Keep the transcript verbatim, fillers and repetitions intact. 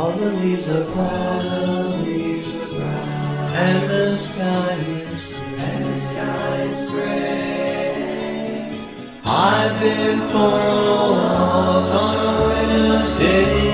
All the leaves are brown, all the leaves are brown, and the sky is gray, and the sky is gray. I've been for a walk on a winter's day.